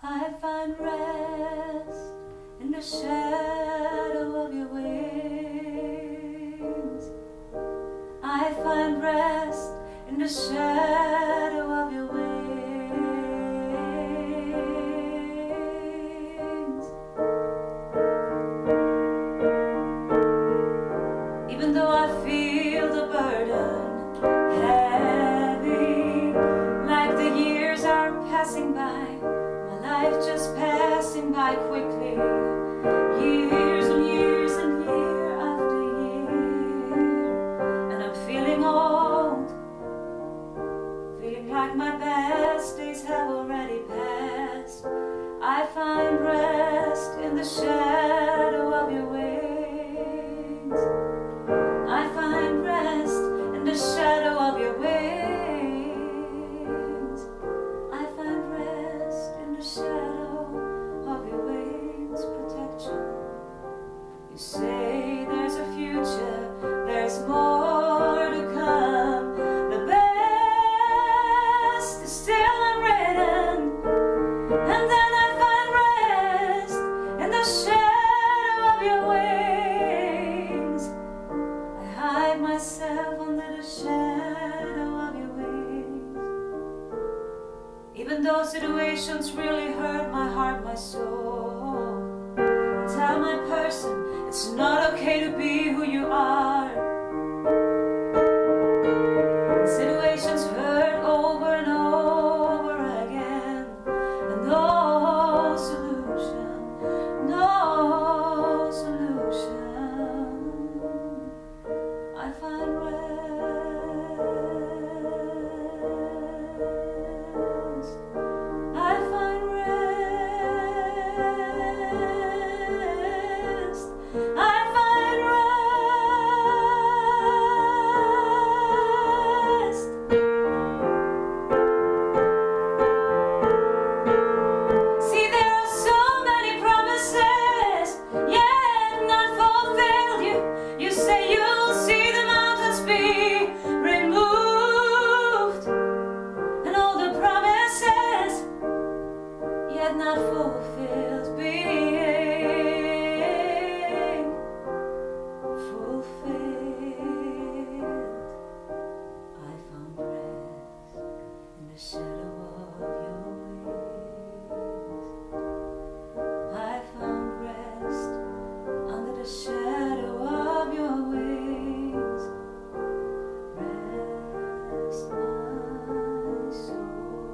I find rest in the shadow of your wings. I find rest in the shadow of your wings. Even though I feel the burden heavy, like the years are passing by, my life just passing by quickly, years and years and year after year, and I'm feeling old, feeling like my best days have already passed. I find rest in the shadow of your wings. I find rest in the shadow of your wings. I find rest in the shadow of your wings' protection. You say there's a future, there's more to come. The best is still unwritten. And then I find rest in the shadow of your wings. I hide myself under the shadow of your wings. Even though situations really hurt my heart, my soul, I tell my person it's not okay to be who you are. Situations hurt over and over again, and no solution, no solution. I find rest. I find rest. I find rest. See, there are so many promises yet not fulfilled. You say you'll see the mountains be removed, and all the promises yet not fulfilled being fulfilled. I found rest in the shadow of your wings. I found rest under the shadow of your wings. Rest, my soul.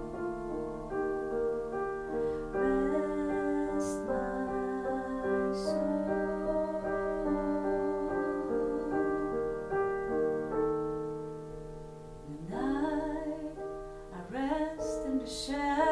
Rest, my soul. Tonight I rest in the shadow